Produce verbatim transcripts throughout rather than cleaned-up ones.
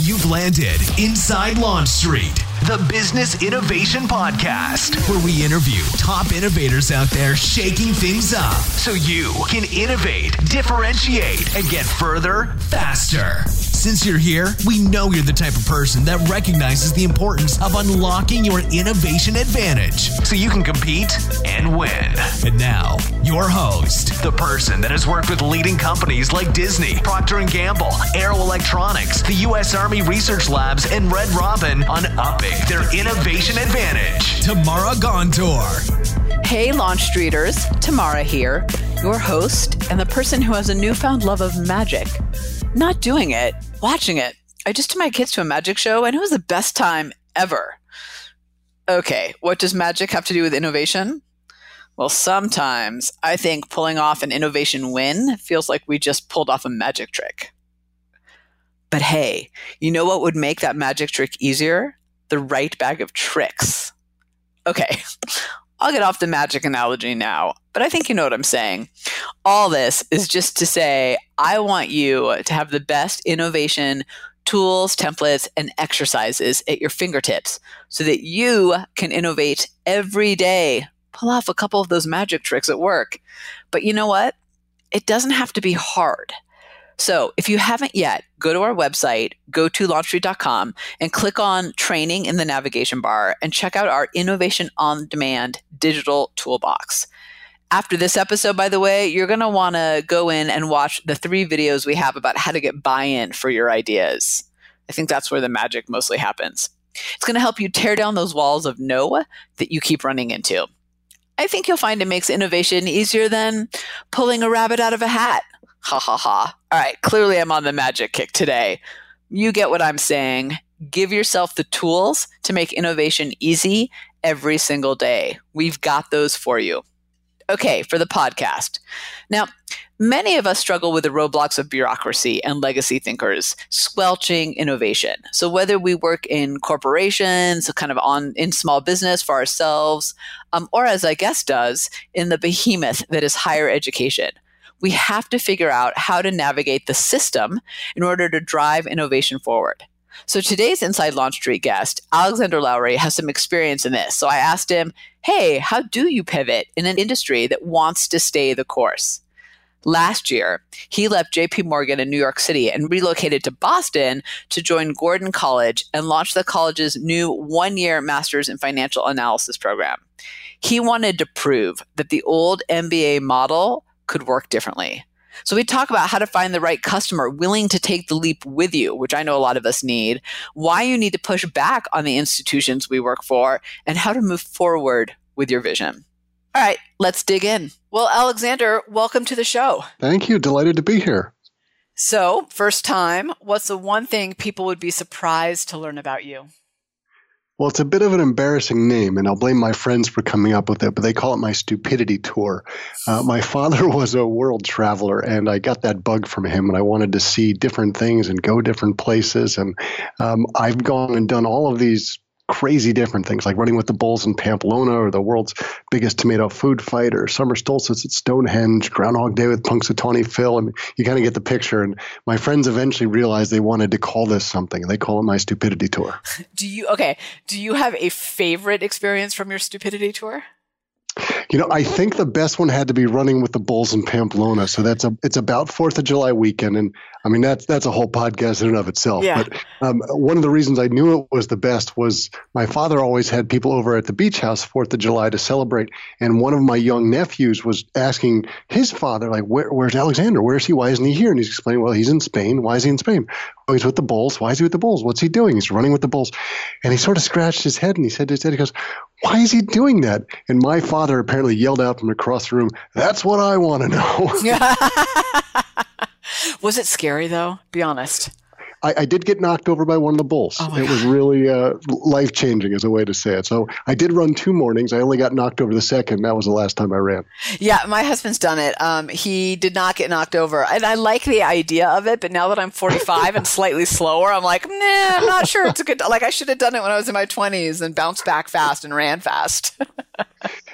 You've landed inside Launch Street, the Business Innovation Podcast, where we interview top innovators out there shaking things up so you can innovate, differentiate, and get further faster. Since you're here, we know you're the type of person that recognizes the importance of unlocking your innovation advantage so you can compete and win. And now, your host, the person that has worked with leading companies like Disney, Procter and Gamble, Aero Electronics, the U S Army Research Labs, and Red Robin on upping their innovation advantage, Tamara Gontor. Hey, Launch Streeters, Tamara here, your host and the person who has a newfound love of magic. Not doing it, watching it. I just took my kids to a magic show and it was the best time ever. Okay, what does magic have to do with innovation? Well, sometimes I think pulling off an innovation win feels like we just pulled off a magic trick. But hey, you know what would make that magic trick easier? The right bag of tricks. Okay, I'll get off the magic analogy now, but I think you know what I'm saying. All this is just to say, I want you to have the best innovation tools, templates, and exercises at your fingertips so that you can innovate every day. Pull off a couple of those magic tricks at work. But you know what? It doesn't have to be hard. So if you haven't yet, go to our website, go to launch street dot com and click on training in the navigation bar and check out our Innovation on Demand digital toolbox. After this episode, by the way, you're going to want to go in and watch the three videos we have about how to get buy-in for your ideas. I think that's where the magic mostly happens. It's going to help you tear down those walls of no that you keep running into. I think you'll find it makes innovation easier than pulling a rabbit out of a hat. Ha ha ha. All right, clearly I'm on the magic kick today. You get what I'm saying. Give yourself the tools to make innovation easy every single day. We've got those for you. Okay, for the podcast. Now, many of us struggle with the roadblocks of bureaucracy and legacy thinkers squelching innovation. So whether we work in corporations, kind of on in small business for ourselves, um, or as our guest does, in the behemoth that is higher education, we have to figure out how to navigate the system in order to drive innovation forward. So today's Inside Launch Street guest, Alexander Lowry, has some experience in this. So I asked him, hey, how do you pivot in an industry that wants to stay the course? Last year, he left J P Morgan in New York City and relocated to Boston to join Gordon College and launch the college's new one-year Master's in Financial Analysis program. He wanted to prove that the old M B A model could work differently. So we talk about how to find the right customer willing to take the leap with you, which I know a lot of us need, why you need to push back on the institutions we work for, and how to move forward with your vision. All right, let's dig in. Well, Alexander, welcome to the show. Thank you. Delighted to be here. So, first time, what's the one thing people would be surprised to learn about you? Well, it's a bit of an embarrassing name, and I'll blame my friends for coming up with it, but they call it my stupidity tour. Uh, my father was a world traveler, and I got that bug from him, and I wanted to see different things and go different places. And um, I've gone and done all of these crazy different things, like running with the bulls in Pamplona, or the world's biggest tomato food fight, or summer solstice at Stonehenge, Groundhog Day with Punxsutawney Phil. I mean, you kind of get the picture. And my friends eventually realized they wanted to call this something, and they call it my stupidity tour. Do you, okay, do you have a favorite experience from your stupidity tour? You know, I think the best one had to be running with the bulls in Pamplona. So that's a, it's about fourth of July weekend. And I mean, that's, that's a whole podcast in and of itself. Yeah. But um, one of the reasons I knew it was the best was my father always had people over at the beach house fourth of July to celebrate. And one of my young nephews was asking his father, like, Where, where's Alexander? Where is he? Why isn't he here? And he's explaining, well, he's in Spain. Why is he in Spain? Oh, he's with the bulls. Why is he with the bulls? What's he doing? He's running with the bulls. And he sort of scratched his head and he said to his dad, he goes, why is he doing that? And my father apparently yelled out from across the room, that's what I want to know. Was it scary though? Be honest. I, I did get knocked over by one of the bulls. Oh it God. was really uh, life-changing is a way to say it. So I did run two mornings. I only got knocked over the second. That was the last time I ran. Yeah, my husband's done it. Um, he did not get knocked over. And I like the idea of it, but now that I'm forty-five and slightly slower, I'm like, nah, I'm not sure it's a good, like I should have done it when I was in my twenties and bounced back fast and ran fast.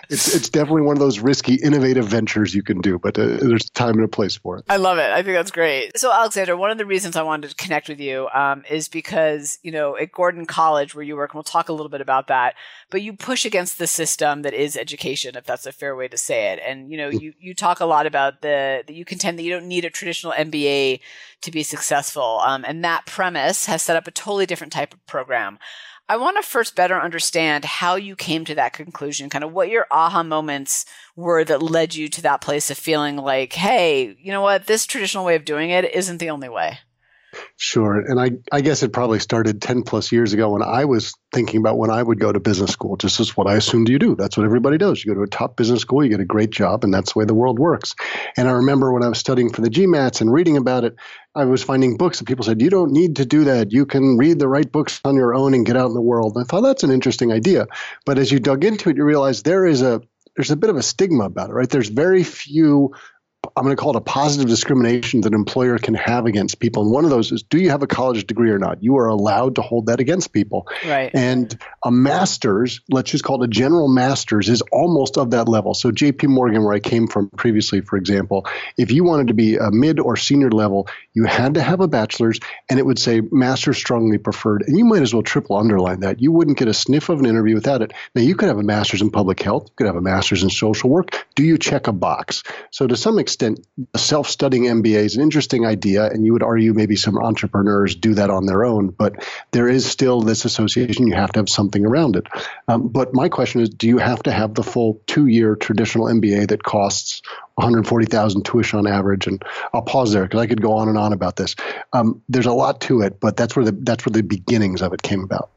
it's it's definitely one of those risky, innovative ventures you can do, but uh, there's time and a place for it. I love it. I think that's great. So, Alexander, one of the reasons I wanted to connect with you um, is because, you know, at Gordon College where you work, and we'll talk a little bit about that, but you push against the system that is education, if that's a fair way to say it. And, you know, you, you talk a lot about the, that you contend that you don't need a traditional M B A to be successful. Um, and that premise has set up a totally different type of program. I want to first better understand how you came to that conclusion, kind of what your aha moments were that led you to that place of feeling like, hey, you know what, this traditional way of doing it isn't the only way. Sure. And I, I guess it probably started ten plus years ago when I was thinking about when I would go to business school, just as what I assumed you do. That's what everybody does. You go to a top business school, you get a great job, and that's the way the world works. And I remember when I was studying for the GMATs and reading about it, I was finding books that people said, you don't need to do that. You can read the right books on your own and get out in the world. And I thought that's an interesting idea. But as you dug into it, you realize there is a there's a bit of a stigma about it, right? There's very few, I'm going to call it a positive discrimination that an employer can have against people. And one of those is, do you have a college degree or not? You are allowed to hold that against people. Right. And a master's, let's just call it a general master's, is almost of that level. So J P Morgan, where I came from previously, for example, if you wanted to be a mid or senior level, you had to have a bachelor's, and it would say master's strongly preferred. And you might as well triple underline that. You wouldn't get a sniff of an interview without it. Now, you could have a master's in public health. You could have a master's in social work. Do you check a box? So to some extent, a self-studying M B A is an interesting idea, and you would argue maybe some entrepreneurs do that on their own, but there is still this association. You have to have something around it. Um, but my question is, do you have to have the full two-year traditional M B A that costs one hundred forty thousand dollars tuition on average? And I'll pause there because I could go on and on about this. Um, there's a lot to it, but that's where the that's where the beginnings of it came about.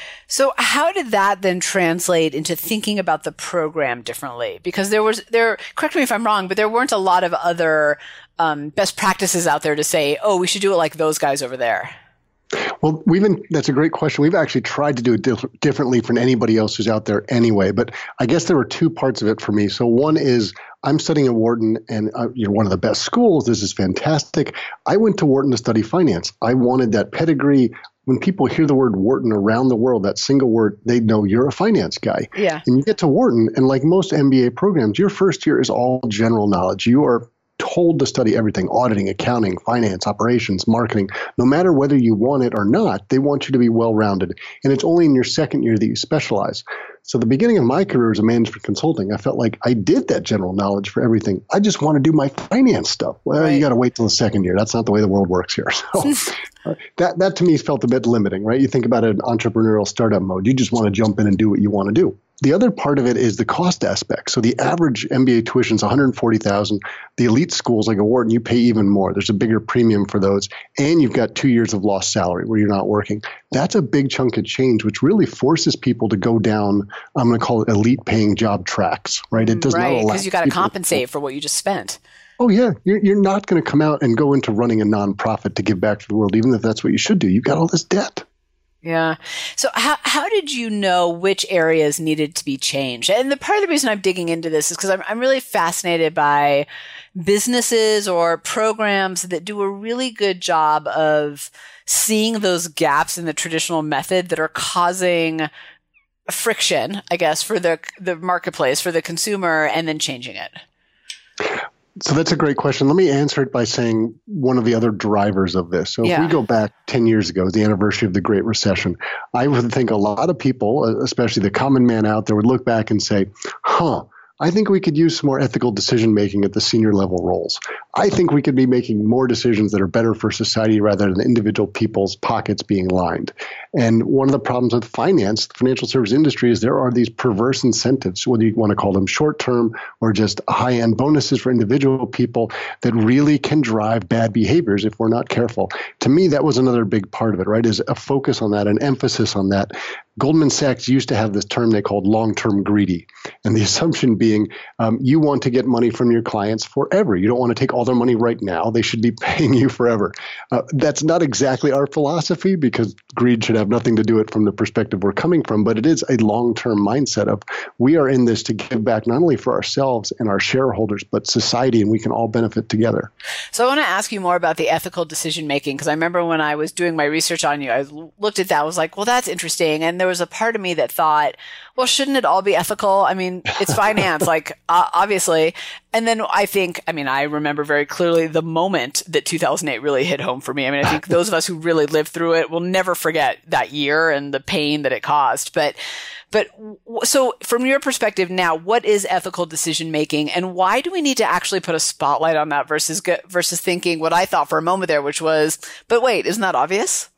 So how did that then translate into thinking about the program differently? Because there was there, correct me if I'm wrong, but there weren't a lot of other um, best practices out there to say, oh, we should do it like those guys over there. Well, we've been, that's a great question. We've actually tried to do it diff- differently from anybody else who's out there anyway. But I guess there were two parts of it for me. So one is I'm studying at Wharton, and uh, you're one of the best schools. This is fantastic. I went to Wharton to study finance. I wanted that pedigree. When people hear the word Wharton around the world, that single word, they know you're a finance guy. Yeah. And you get to Wharton, and like most M B A programs, your first year is all general knowledge. You are told to study everything: auditing, accounting, finance, operations, marketing. No matter whether you want it or not, they want you to be well-rounded. And it's only in your second year that you specialize. So the beginning of my career as a management consulting, I felt like I did that general knowledge for everything. I just want to do my finance stuff. Well, right. You got to wait till the second year. That's not the way the world works here. So uh, that, that to me felt a bit limiting, right? You think about it in entrepreneurial startup mode. You just want to jump in and do what you want to do. The other part of it is the cost aspect. So the average M B A tuition is one hundred forty thousand dollars. The elite schools like a Wharton, you pay even more. There's a bigger premium for those. And you've got two years of lost salary where you're not working. That's a big chunk of change, which really forces people to go down, I'm going to call it elite paying job tracks, right? It does right, not allow because you got to people- compensate for what you just spent. Oh, yeah. You're, you're not going to come out and go into running a nonprofit to give back to the world, even if that's what you should do. You've got all this debt. Yeah. So how how did you know which areas needed to be changed? And the part of the reason I'm digging into this is because I'm I'm really fascinated by businesses or programs that do a really good job of seeing those gaps in the traditional method that are causing friction, I guess, for the the marketplace, for the consumer, and then changing it. So that's a great question. Let me answer it by saying one of the other drivers of this. So yeah. if we go back ten years ago, the anniversary of the Great Recession, I would think a lot of people, especially the common man out there, would look back and say, huh, I think we could use some more ethical decision making at the senior level roles. I think we could be making more decisions that are better for society rather than individual people's pockets being lined. And one of the problems with finance, the financial service industry, is there are these perverse incentives, whether you want to call them short-term or just high-end bonuses for individual people, that really can drive bad behaviors if we're not careful. To me, that was another big part of it, right, is a focus on that, an emphasis on that. Goldman Sachs used to have this term they called long-term greedy. And the assumption being um, you want to get money from your clients forever. You don't want to take all their money right now. They should be paying you forever. Uh, that's not exactly our philosophy, because greed should have nothing to do it from the perspective we're coming from, but it is a long-term mindset of we are in this to give back not only for ourselves and our shareholders, but society, and we can all benefit together. So I want to ask you more about the ethical decision-making, because I remember when I was doing my research on you, I looked at that, I was like, well, that's interesting. And there was a part of me that thought, well, shouldn't it all be ethical? I mean, it's finance, like uh, obviously. And then I think, I mean, I remember very clearly the moment that two thousand eight really hit home for me. I mean, I think those of us who really lived through it will never forget that year and the pain that it caused. But, but so from your perspective now, what is ethical decision making, and why do we need to actually put a spotlight on that versus versus thinking what I thought for a moment there, which was, but wait, isn't that obvious?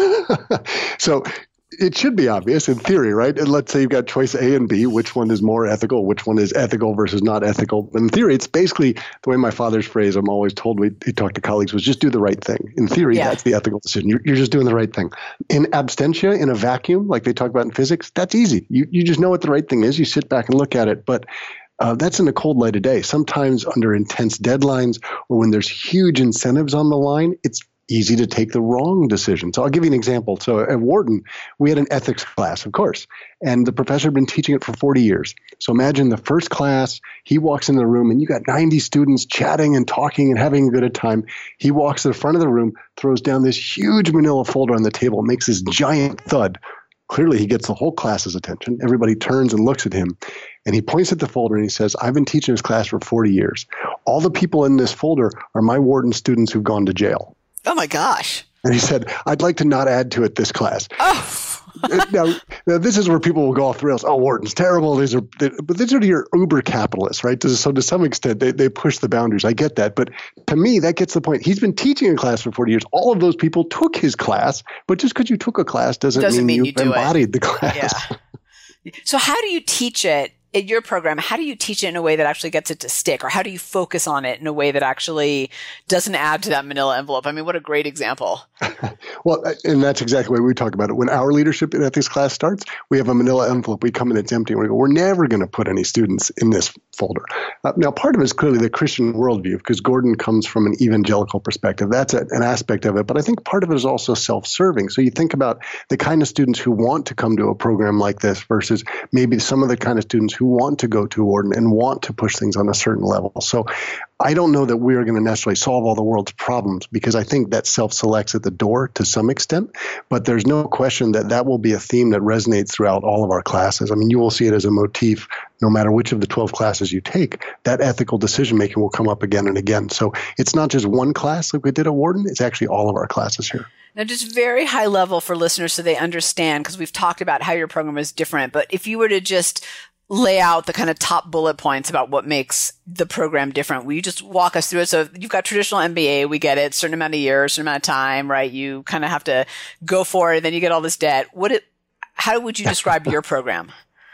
So it should be obvious in theory, right? And let's say you've got choice A and B, which one is more ethical, which one is ethical versus not ethical. But in theory, it's basically the way my father's phrase I'm always told we he talked to colleagues was just do the right thing. In theory, yeah. That's the ethical decision. You're, you're just doing the right thing. In absentia, in a vacuum, like they talk about in physics, that's easy. You you just know what the right thing is. You sit back and look at it. But Uh, that's in the cold light of day. Sometimes under intense deadlines or when there's huge incentives on the line, it's easy to take the wrong decision. So I'll give you an example. So at Wharton, we had an ethics class, of course, and the professor had been teaching it for forty years. So imagine the first class, he walks into the room and you got ninety students chatting and talking and having a good time. He walks to the front of the room, throws down this huge manila folder on the table, makes this giant thud. Clearly, he gets the whole class's attention. Everybody turns and looks at him. And he points at the folder and he says, I've been teaching this class for forty years. All the people in this folder are my Wharton students who've gone to jail. Oh, my gosh. And he said, I'd like to not add to it this class. Oh. now, now, this is where people will go off the rails. Oh, Wharton's terrible. These are, they, but these are your uber capitalists, right? So to some extent, they, they push the boundaries. I get that. But to me, that gets the point. He's been teaching a class for forty years. All of those people took his class. But just because you took a class doesn't, doesn't mean, mean you you've embodied it. the class. Yeah. So how do you teach it? In your program, how do you teach it in a way that actually gets it to stick? Or how do you focus on it in a way that actually doesn't add to that manila envelope? I mean, what a great example. Well, and that's exactly the way we talk about it. When our leadership in ethics class starts, we have a manila envelope. We come in, it's empty, and we go, we're never going to put any students in this folder. Uh, now, part of it is clearly the Christian worldview, because Gordon comes from an evangelical perspective. That's a, an aspect of it. But I think part of it is also self-serving. So you think about the kind of students who want to come to a program like this versus maybe some of the kind of students who want to go to Wharton and want to push things on a certain level. So I don't know that we are going to necessarily solve all the world's problems, because I think that self-selects at the door to some extent, but there's no question that that will be a theme that resonates throughout all of our classes. I mean, you will see it as a motif no matter which of the twelve classes you take. That ethical decision-making will come up again and again. So it's not just one class like we did at Wharton, it's actually all of our classes here. Now, just very high level for listeners so they understand, because we've talked about how your program is different, but if you were to just lay out the kind of top bullet points about what makes the program different, will you just walk us through it? So you've got traditional M B A, we get it, certain amount of years, certain amount of time, right? You kind of have to go for it, then you get all this debt. What? It, how would you describe your program?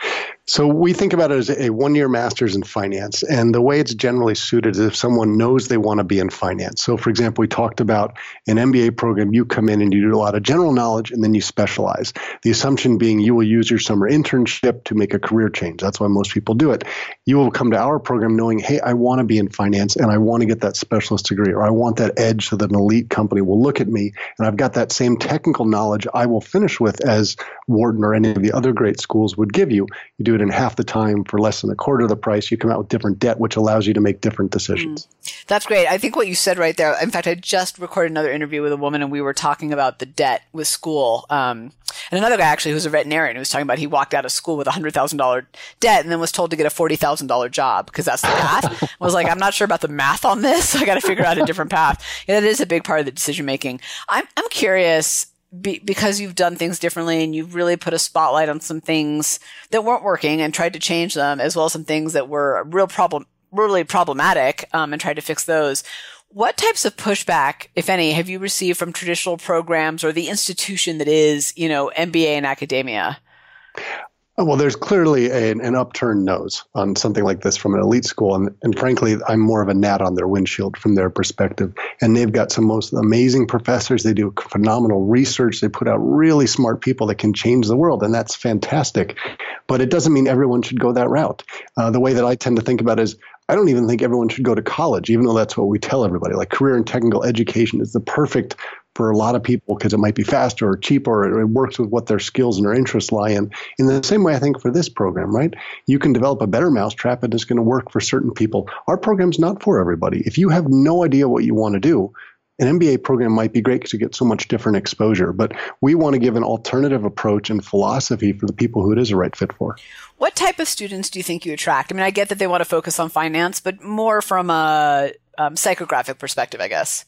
So we think about it as a one-year master's in finance, and the way it's generally suited is if someone knows they want to be in finance. So for example, we talked about an M B A program, you come in and you do a lot of general knowledge and then you specialize. The assumption being you will use your summer internship to make a career change. That's why most people do it. You will come to our program knowing, hey, I want to be in finance and I want to get that specialist degree, or I want that edge so that an elite company will look at me and I've got that same technical knowledge I will finish with as Wharton or any of the other great schools would give you. You do it in half the time for less than a quarter of the price. You come out with different debt, which allows you to make different decisions. Mm. That's great. I think what you said right there, in fact, I just recorded another interview with a woman and we were talking about the debt with school. Um, and another guy actually who's a veterinarian who was talking about he walked out of school with a one hundred thousand dollars debt and then was told to get a forty thousand dollars job because that's the path. I was like, I'm not sure about the math on this. So I got to figure out a different path. Yeah, that is a big part of the decision making. I'm, I'm curious, Be, because you've done things differently and you've really put a spotlight on some things that weren't working and tried to change them, as well as some things that were real problem, really problematic, um, and tried to fix those. What types of pushback, if any, have you received from traditional programs or the institution that is, you know, M B A and academia? Well, there's clearly a, an upturned nose on something like this from an elite school. And, and frankly, I'm more of a gnat on their windshield from their perspective. And they've got some most amazing professors. They do phenomenal research. They put out really smart people that can change the world. And that's fantastic. But it doesn't mean everyone should go that route. Uh, the way that I tend to think about it is I don't even think everyone should go to college, even though that's what we tell everybody. Like career and technical education is the perfect for a lot of people because it might be faster or cheaper, or it works with what their skills and their interests lie in. In the same way, I think for this program, right? You can develop a better mousetrap and it's going to work for certain people. Our program's not for everybody. If you have no idea what you want to do, an M B A program might be great because you get so much different exposure, but we want to give an alternative approach and philosophy for the people who it is a right fit for. What type of students do you think you attract? I mean, I get that they want to focus on finance, but more from a um, psychographic perspective, I guess.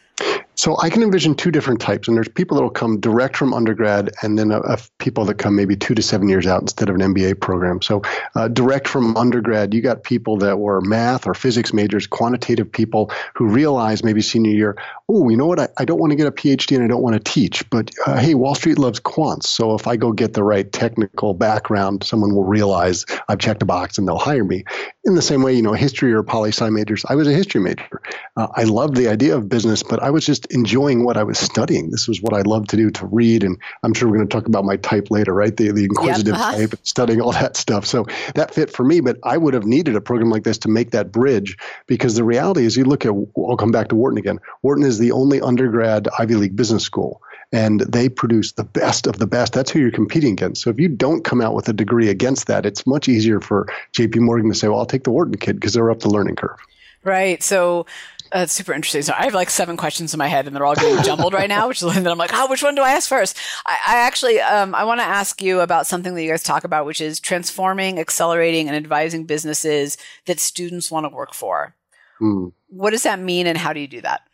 So I can envision two different types, and there's people that will come direct from undergrad, and then a, a people that come maybe two to seven years out instead of an M B A program. So uh, direct from undergrad, you got people that were math or physics majors, quantitative people who realize maybe senior year, oh, you know what, I, I don't want to get a P H D and I don't want to teach, but uh, hey, Wall Street loves quants. So if I go get the right technical background, someone will realize I've checked a box and they'll hire me. In the same way, you know, history or poli-sci majors, I was a history major. Uh, I loved the idea of business, but I was just enjoying what I was studying. This was what I loved to do, to read. And I'm sure we're going to talk about my type later, right? The, the inquisitive yep, uh-huh. type, studying all that stuff. So that fit for me, but I would have needed a program like this to make that bridge, because the reality is you look at, I'll come back to Wharton again. Wharton is the only undergrad Ivy League business school, and they produce the best of the best. That's who you're competing against. So if you don't come out with a degree against that, it's much easier for J P Morgan to say, well, I'll take the Wharton kid because they're up the learning curve. Right. So that's super interesting. So I have like seven questions in my head and they're all getting jumbled right now, which is then I'm like, oh, which one do I ask first? I, I actually, um, I want to ask you about something that you guys talk about, which is transforming, accelerating, and advising businesses that students want to work for. Mm. What does that mean and how do you do that?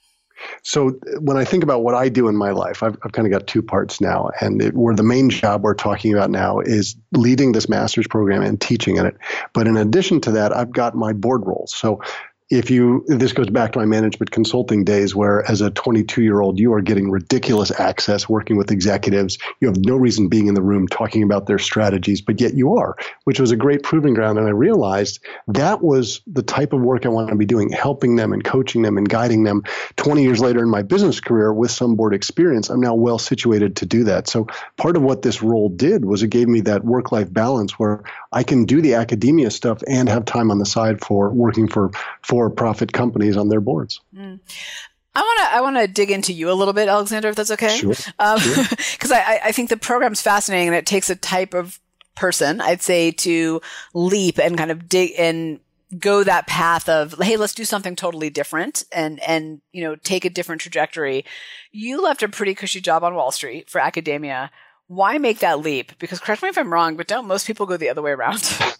So when I think about what I do in my life, I've, I've kind of got two parts now. And it, where the main job we're talking about now is leading this master's program and teaching in it. But in addition to that, I've got my board roles. So if you, this goes back to my management consulting days, where as a twenty-two-year-old, you are getting ridiculous access working with executives. You have no reason being in the room talking about their strategies, but yet you are, which was a great proving ground. And I realized that was the type of work I want to be doing, helping them and coaching them and guiding them. twenty years later in my business career with some board experience, I'm now well situated to do that. So part of what this role did was it gave me that work-life balance where I can do the academia stuff and have time on the side for working for for-profit companies on their boards. Mm. I want to I want to dig into you a little bit, Alexander, if that's okay. Sure. Um, sure. Because I, I think the program's fascinating and it takes a type of person, I'd say, to leap and kind of dig and go that path of, hey, let's do something totally different and, and, you know, take a different trajectory. You left a pretty cushy job on Wall Street for academia. Why make that leap? Because correct me if I'm wrong, but don't most people go the other way around?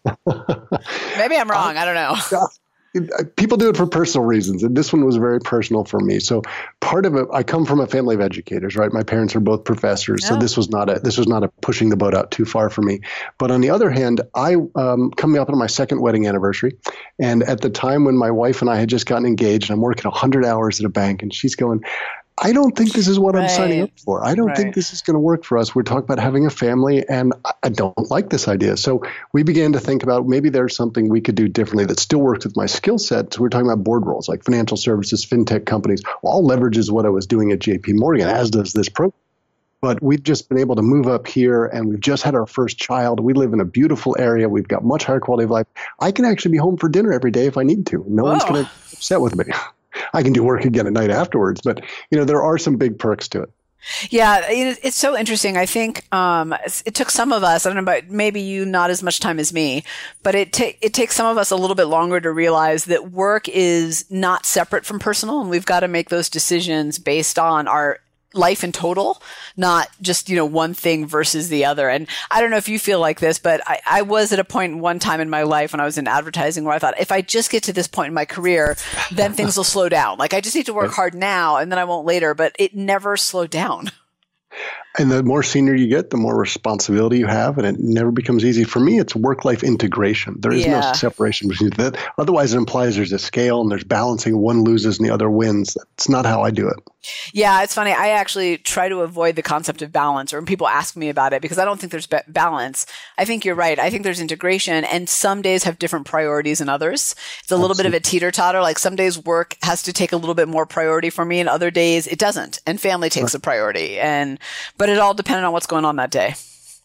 Maybe I'm wrong. I don't know. People do it for personal reasons, and this one was very personal for me. So part of it, I come from a family of educators, right? My parents are both professors, yeah. so this was not a this was not a pushing the boat out too far for me. But on the other hand, I um, coming up on my second wedding anniversary, and at the time when my wife and I had just gotten engaged, and I'm working one hundred hours at a bank, and she's going, I don't think this is what right. I'm signing up for. I don't right. think this is going to work for us. We're talking about having a family, and I don't like this idea. So we began to think about maybe there's something we could do differently that still works with my skill set. So we're talking about board roles like financial services, fintech companies. All leverages what I was doing at J P Morgan, as does this program. But we've just been able to move up here, and we've just had our first child. We live in a beautiful area. We've got much higher quality of life. I can actually be home for dinner every day if I need to. No Whoa. one's going to be upset with me. I can do work again at night afterwards, but you know there are some big perks to it. Yeah, it's so interesting. I think um, it took some of us, I don't know about maybe you not as much time as me, but it, ta- it takes some of us a little bit longer to realize that work is not separate from personal, and we've got to make those decisions based on our life in total, not just, you know, one thing versus the other. And I don't know if you feel like this, but I, I was at a point one time in my life when I was in advertising where I thought, if I just get to this point in my career, then things will slow down. Like I just need to work hard now and then I won't later, but it never slowed down. And the more senior you get, the more responsibility you have, and it never becomes easy. For me, it's work-life integration. There is yeah. no separation between that. Otherwise, it implies there's a scale and there's balancing. One loses and the other wins. That's not how I do it. Yeah, it's funny. I actually try to avoid the concept of balance, or when people ask me about it, because I don't think there's balance. I think you're right. I think there's integration, and some days have different priorities than others. It's a little Absolutely. bit of a teeter-totter. Like some days work has to take a little bit more priority for me, and other days it doesn't, and family takes right. a priority. And but it all depended on what's going on that day.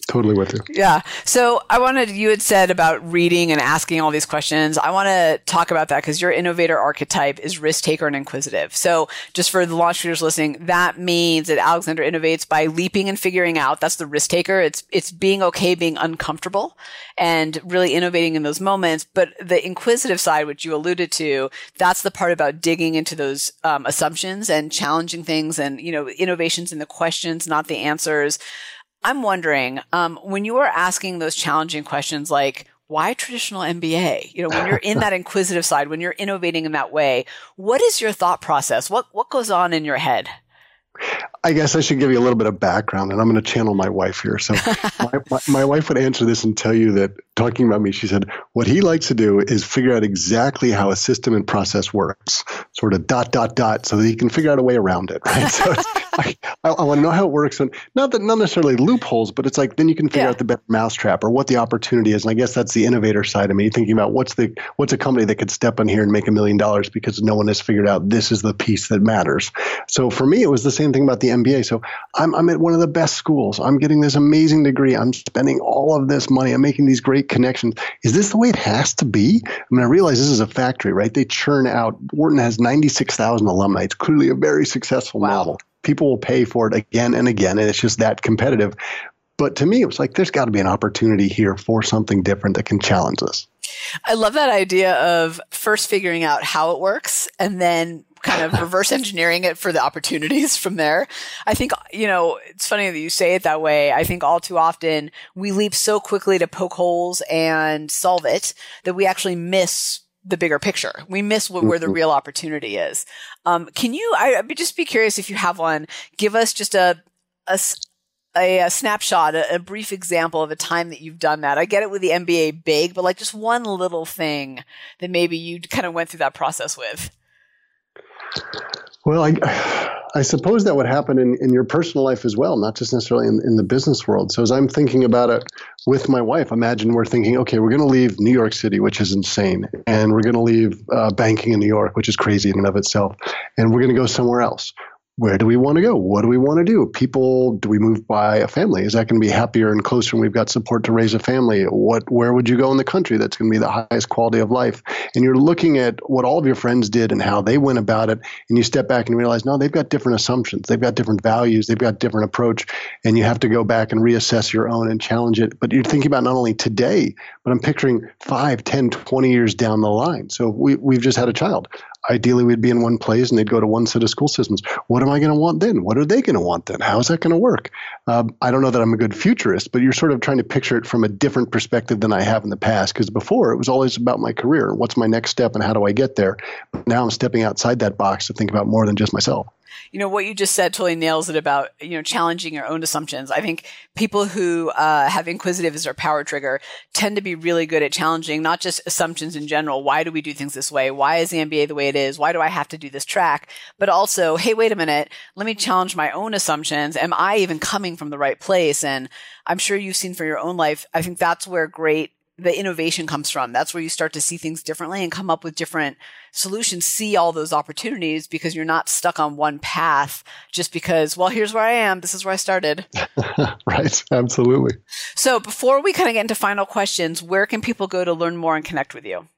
Totally with you. Yeah. So I wanted, you had said about reading and asking all these questions. I want to talk about that because your innovator archetype is risk taker and inquisitive. So just for the launch leaders listening, that means that Alexander innovates by leaping and figuring out. That's the risk taker. It's, it's being okay, being uncomfortable and really innovating in those moments. But the inquisitive side, which you alluded to, that's the part about digging into those um, assumptions and challenging things and, you know, innovations in the questions, not the answers. I'm wondering, um, when you are asking those challenging questions like, why traditional M B A? You know, when you're in that inquisitive side, when you're innovating in that way, what is your thought process? What what goes on in your head? I guess I should give you a little bit of background, and I'm going to channel my wife here. So my, my, my wife would answer this and tell you that, talking about me, she said, what he likes to do is figure out exactly how a system and process works, sort of dot, dot, dot, so that he can figure out a way around it, right? So it's, I, I, I want to know how it works. And not that not necessarily loopholes, but it's like then you can figure yeah. out the better mousetrap or what the opportunity is. And I guess that's the innovator side of me, thinking about what's the what's a company that could step in here and make a million dollars because no one has figured out this is the piece that matters. So for me, it was the same thing about the M B A. So I'm, I'm at one of the best schools. I'm getting this amazing degree. I'm spending all of this money. I'm making these great connections. Is this the way it has to be? I mean, I realize this is a factory, right? They churn out. Wharton has ninety-six thousand alumni. It's clearly a very successful wow. model. People will pay for it again and again, and it's just that competitive. But to me, it was like, there's got to be an opportunity here for something different that can challenge us. I love that idea of first figuring out how it works and then kind of reverse engineering it for the opportunities from there. I think, you know, it's funny that you say it that way. I think all too often we leap so quickly to poke holes and solve it that we actually miss the bigger picture. We miss what, where the real opportunity is. Um, can you, I, I'd just be curious if you have one, give us just a, a, a, a snapshot, a, a brief example of a time that you've done that. I get it with the M B A big, but like just one little thing that maybe you kind of went through that process with. Well, I, I suppose that would happen in, in your personal life as well, not just necessarily in, in the business world. So as I'm thinking about it with my wife, imagine we're thinking, okay, we're going to leave New York City, which is insane. And we're going to leave uh, banking in New York, which is crazy in and of itself. And we're going to go somewhere else. Where do we want to go? What do we want to do? People, do we move by a family? Is that going to be happier and closer when we've got support to raise a family? What, where would you go in the country that's going to be the highest quality of life? And you're looking at what all of your friends did and how they went about it. And you step back and realize, no, they've got different assumptions. They've got different values. They've got different approach. And you have to go back and reassess your own and challenge it. But you're thinking about not only today, but I'm picturing five, ten, twenty years down the line. So we, we've just had a child. Ideally, we'd be in one place and they'd go to one set of school systems. What am I going to want then? What are they going to want then? How is that going to work? Um, I don't know that I'm a good futurist, but you're sort of trying to picture it from a different perspective than I have in the past. Because before, it was always about my career. What's my next step and how do I get there? But now I'm stepping outside that box to think about more than just myself. You know, what you just said totally nails it about, you know, challenging your own assumptions. I think people who uh, have inquisitive as their power trigger tend to be really good at challenging not just assumptions in general. Why do we do things this way? Why is the M B A the way it is? Why do I have to do this track? But also, hey, wait a minute, let me challenge my own assumptions. Am I even coming from the right place? And I'm sure you've seen for your own life, I think that's where great the innovation comes from. That's where you start to see things differently and come up with different solutions, see all those opportunities because you're not stuck on one path just because, well, here's where I am. This is where I started. Right. Absolutely. So before we kind of get into final questions, where can people go to learn more and connect with you?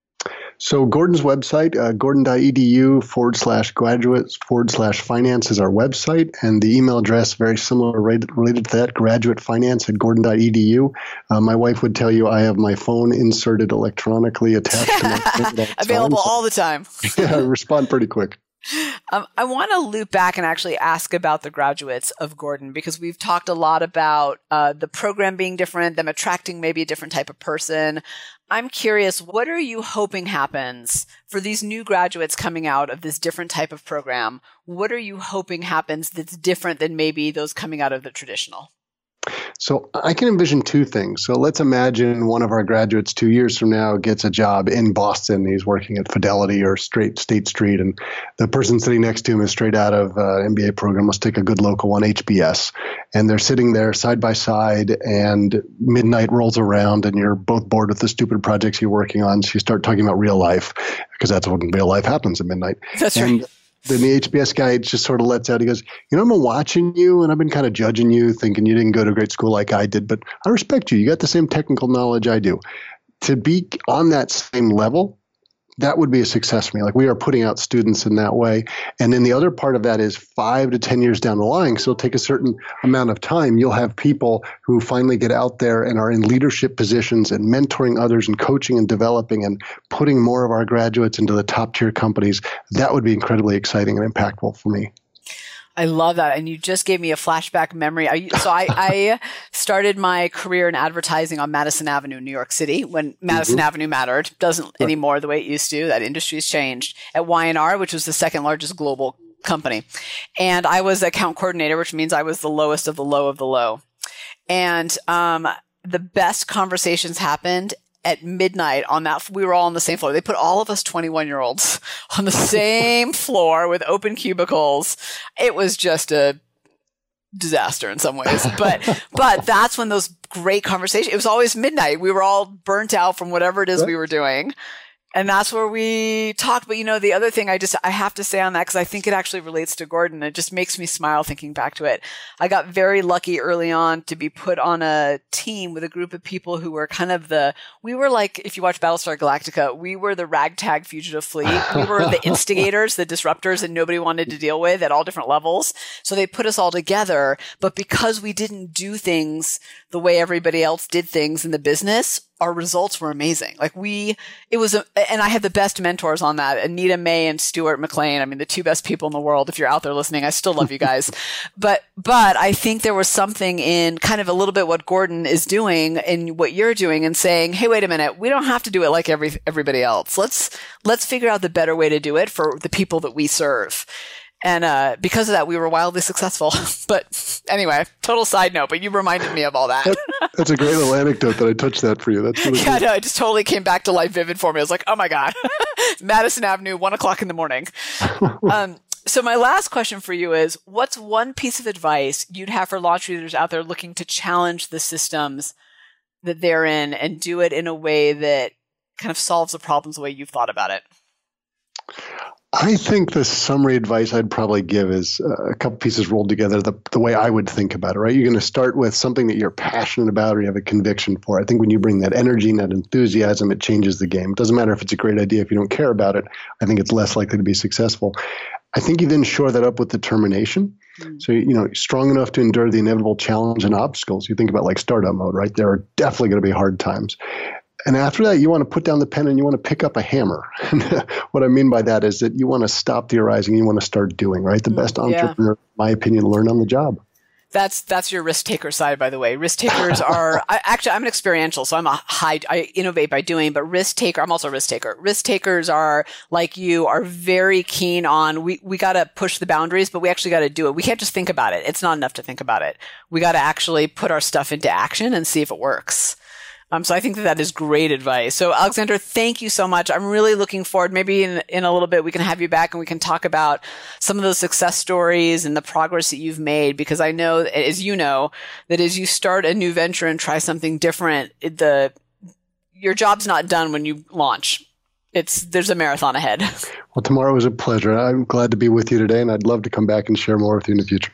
So Gordon's website, uh, gordon.edu forward slash graduates forward slash finance is our website. And the email address, very similar, related to that, graduate finance at gordon.edu. Uh, my wife would tell you I have my phone inserted electronically attached to my phone. All Available time, so, all the time. Yeah, I respond pretty quick. Um, I want to loop back and actually ask about the graduates of Gordon because we've talked a lot about uh, the program being different, them attracting maybe a different type of person. I'm curious, what are you hoping happens for these new graduates coming out of this different type of program? What are you hoping happens that's different than maybe those coming out of the traditional? So I can envision two things. So let's imagine one of our graduates two years from now gets a job in Boston. He's working at Fidelity or straight State Street, and the person sitting next to him is straight out of uh, M B A program. Let's take a good local one, H B S. And they're sitting there side by side, and midnight rolls around, and you're both bored with the stupid projects you're working on. So you start talking about real life, because that's when real life happens at midnight. That's and, right. then the H B S guy just sort of lets out. He goes, you know, I've been watching you and I've been kind of judging you, thinking you didn't go to great school like I did, but I respect you. You got the same technical knowledge I do. To be on that same level, that would be a success for me. Like, we are putting out students in that way. And then the other part of that is five to ten years down the line. So it'll take a certain amount of time. You'll have people who finally get out there and are in leadership positions and mentoring others and coaching and developing and putting more of our graduates into the top tier companies. That would be incredibly exciting and impactful for me. I love that. And you just gave me a flashback memory. I, so I, I started my career in advertising on Madison Avenue, New York City, when Madison mm-hmm. Avenue mattered. Doesn't right. anymore the way it used to. That industry's changed. At Y N R, which was the second largest global company. And I was account coordinator, which means I was the lowest of the low of the low. And um, the best conversations happened at midnight on that. We were all on the same floor. They put all of us twenty-one year olds on the same floor with open cubicles. It was just a disaster in some ways, but, but that's when those great conversations, it was always midnight. We were all burnt out from whatever it is we were doing. And that's where we talked. But, you know, the other thing I just, I have to say on that, because I think it actually relates to Gordon. It just makes me smile thinking back to it. I got very lucky early on to be put on a team with a group of people who were kind of the, we were like, if you watch Battlestar Galactica, we were the ragtag fugitive fleet. We were the instigators, the disruptors that nobody wanted to deal with at all different levels. So they put us all together. But because we didn't do things the way everybody else did things in the business, our results were amazing. Like we, it was, a, and I had the best mentors on that, Anita May and Stuart McLean. I mean, the two best people in the world. If you're out there listening, I still love you guys. but, but I think there was something in kind of a little bit what Gordon is doing and what you're doing and saying, hey, wait a minute, we don't have to do it like every, everybody else. Let's, let's figure out the better way to do it for the people that we serve. And uh, because of that, we were wildly successful. But anyway, total side note, but you reminded me of all that. that that's a great little anecdote that I touched that for you. That's really Yeah, cool. No, it just totally came back to life vivid for me. I was like, oh my God, Madison Avenue, one o'clock in the morning. um, so my last question for you is, what's one piece of advice you'd have for launch leaders out there looking to challenge the systems that they're in and do it in a way that kind of solves the problems the way you've thought about it? I think the summary advice I'd probably give is uh, a couple pieces rolled together the, the way I would think about it, right? You're going to start with something that you're passionate about or you have a conviction for. I think when you bring that energy and that enthusiasm, it changes the game. It doesn't matter if it's a great idea. If you don't care about it, I think it's less likely to be successful. I think you then shore that up with determination. Mm. So, you know, strong enough to endure the inevitable challenge and obstacles. You think about like startup mode, right? There are definitely going to be hard times. And after that, you want to put down the pen and you want to pick up a hammer. What I mean by that is that you want to stop theorizing, you want to start doing, right? The best entrepreneur, yeah. in my opinion, learn on the job. That's that's your risk taker side, by the way. Risk takers are I, actually I'm an experiential, so I'm a high. I innovate by doing, but risk taker. I'm also a risk taker. Risk takers are like you are very keen on. We we got to push the boundaries, but we actually got to do it. We can't just think about it. It's not enough to think about it. We got to actually put our stuff into action and see if it works. Um, so I think that that is great advice. So Alexander, thank you so much. I'm really looking forward. Maybe in, in a little bit, we can have you back and we can talk about some of those success stories and the progress that you've made, because I know, as you know, that as you start a new venture and try something different, it, the, your job's not done when you launch. It's, there's a marathon ahead. Well, tomorrow was a pleasure. I'm glad to be with you today, and I'd love to come back and share more with you in the future.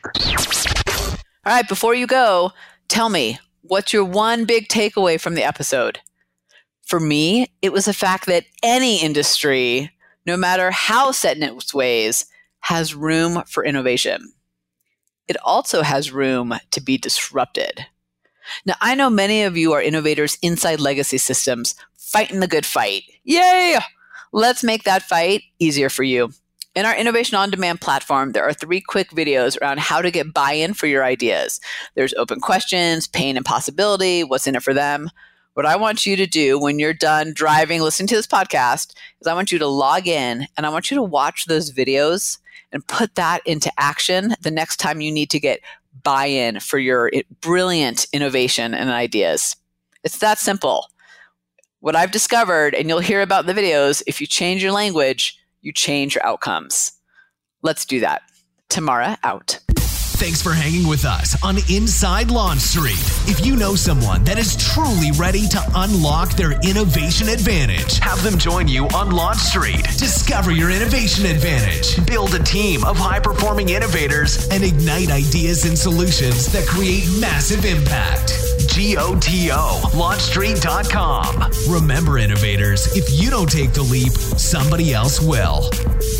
All right. Before you go, tell me, what's your one big takeaway from the episode? For me, it was the fact that any industry, no matter how set in its ways, has room for innovation. It also has room to be disrupted. Now, I know many of you are innovators inside legacy systems, fighting the good fight. Yay! Let's make that fight easier for you. In our Innovation On Demand platform, there are three quick videos around how to get buy-in for your ideas. There's open questions, pain and possibility, what's in it for them. What I want you to do when you're done driving, listening to this podcast, is I want you to log in and I want you to watch those videos and put that into action the next time you need to get buy-in for your brilliant innovation and ideas. It's that simple. What I've discovered, and you'll hear about in the videos, if you change your language, you change your outcomes. Let's do that. Tamara out. Thanks for hanging with us on Inside Launch Street. If you know someone that is truly ready to unlock their innovation advantage, have them join you on Launch Street. Discover your innovation advantage. Build a team of high-performing innovators and ignite ideas and solutions that create massive impact. G O T O, launch street dot com. Remember, innovators, if you don't take the leap, somebody else will.